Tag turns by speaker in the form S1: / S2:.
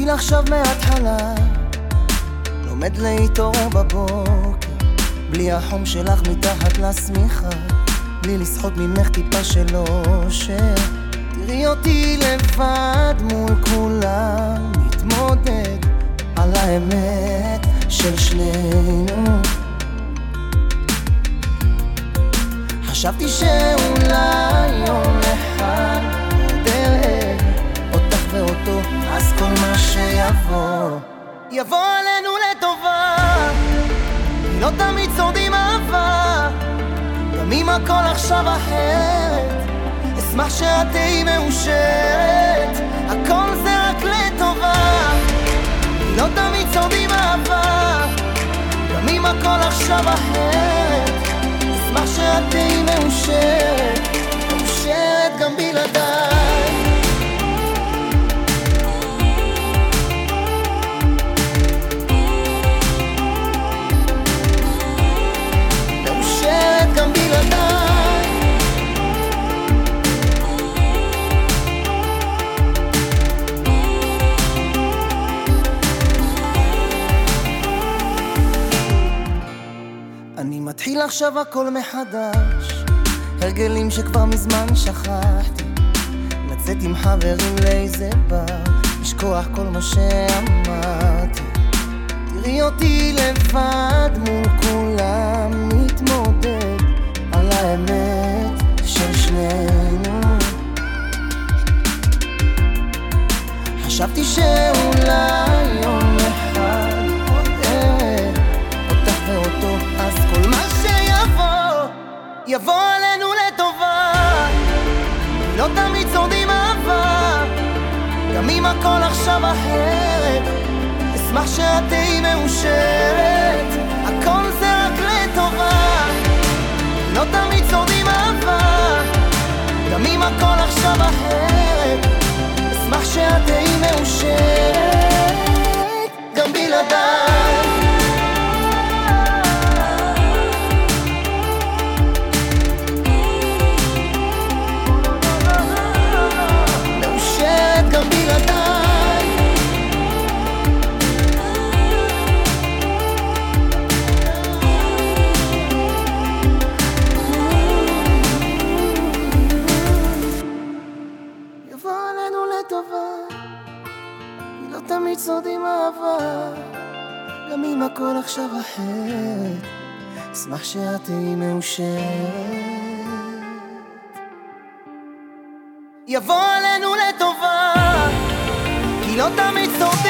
S1: מתחיל עכשיו מההתחלה, לומד להתעורר בבוקר בלי החום שלך מתחת לשמיכה, בלי לסחוט ממך טיפה של אושר. תראי אותי לבד מול כולם, מתמודד על האמת של שנינו. חשבתי שאולי יום אחד נראה אותך ואותו, אז כל מה שיבוא יבוא עלינו לטובה. כי לא תמיד שורדים אהבה, גם אם הכל עכשיו אחרת, אשמח שאת תהיי מאושרת, הכל זה רק לטובה. כי לא תמיד שורדים אהבה, גם אם הכל עכשיו אחרת, אשמח שאת תהיי מאושרת, מאושרת גם בלעדיי. מאושרת גם בלעדיי. אני מתחיל עכשיו הכל מחדש, הרגלים שכבר מזמן שכחתי, לצאת עם חברים לאיזה בר, לשכוח כל מה שאמרתי. תראי אותי לבד מול כולם, מתמודד על האמת של שנינו. חשבתי שאולי יום אחד עוד אראה אותך ואותו, אז כל מה שיבוא יבוא עלינו לטובה. לא תמיד שורדים אהבה, גם אם הכל עכשיו אחרת, אשמח שאת תהיי מאושרת, הכל זה רק לטובה. לא תמיד שורדים אהבה, גם אם הכל עכשיו אחרת, אשמח שאת תהיי מאושרת גם בלעדיי. מאושרת גם בלעדיי. יבוא עלינו לטובה, כי לא תמיד שורדים אהבה, גם אם הכל עכשיו אחרת, אשמח שאת תהיי מאושרת. יבוא עלינו לטובה, כי לא תמיד שורדים